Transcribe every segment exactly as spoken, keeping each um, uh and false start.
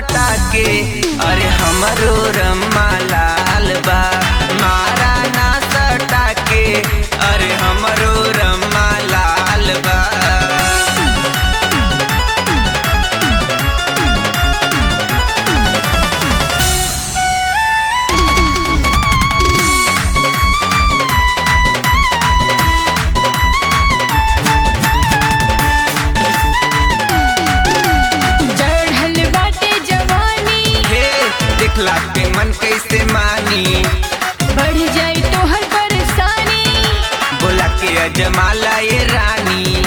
सटा के अरे हमरो रमा लाल बा। मारा ना सटा के अरे हमरो रमा लाल बा। देखला पे मन कैसे मानी बढ़ जाए तो हर परेशानी। बोला के अजमाला ये रानी।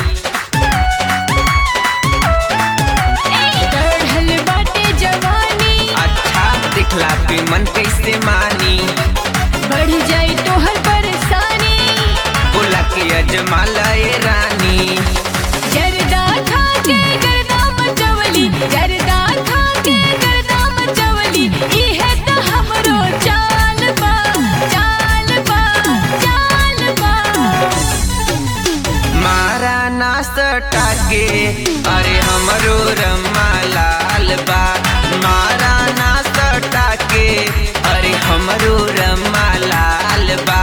चढ़ल बाटे जवानी। अच्छा देखला पे मन कैसे मानी बढ़ जाए तो हर परेशानी। बोला के अजमाला ये रानी। जरदा खा के गर्दा मचवली। जरदा खा के गर्दा मचवली। इहे त हमरो चाल बा। चाल बा चाल बा। मारा ना सटा के अरे हमरो रमा लाल बा। मारा ना सटा के अरे हमरो रमा लाल बा।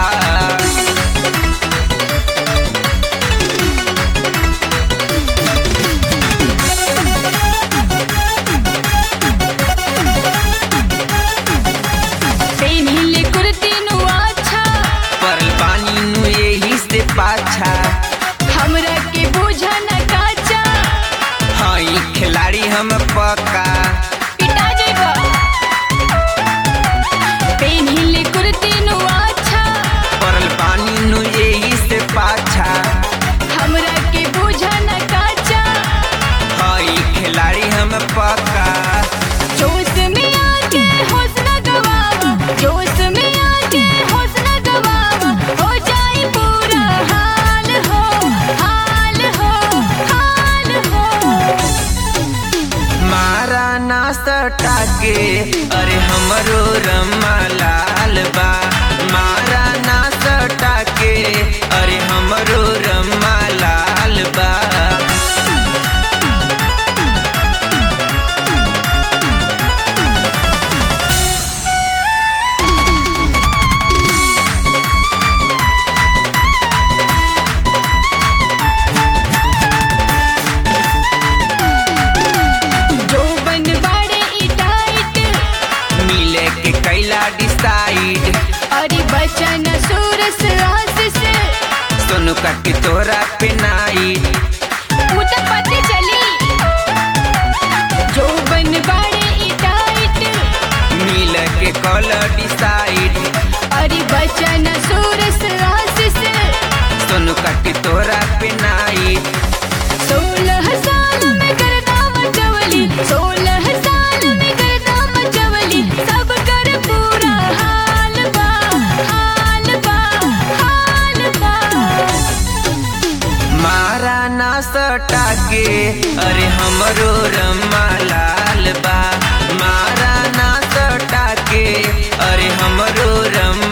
पाछा हमरा के बोझा न काचा। हई खिलाड़ी हम पक्का। पिटा जेबा पेनिले कुर्ती नु अच्छा। परल पानी नु यही से पाछा। हमरा के बोझा न काचा। हई खिलाड़ी हम पक्का। जोश में आके होश न गवावा। जोश में आके होश न गवावा। हो जाए पूरा हाल हो। हाल हो हाल हो। मारा ना सटा के अरे हमरो रमा लाल बा। मारा ना सटा के अरे हमरो रमा लाल बा। कैला डिसाइड अरे बचन सूरस आशीष सोनू काटी तोरा पे नाइट। वो तो पते चली जो बन बाड़े टाइट। मिल के कॉलर डिसाइड अरे बचन सूरस आशीष सोनू काटी तोरा पे नाइट। सोलह साल में करदा मचवली। सोलह साल में करदा मचवली। सब कर पूरा हाल बा। हाल बा हाल बा। मारा ना सटा के अरे हमरो रमा लाल बा। मारा ना सटा के अरे हमरो रमा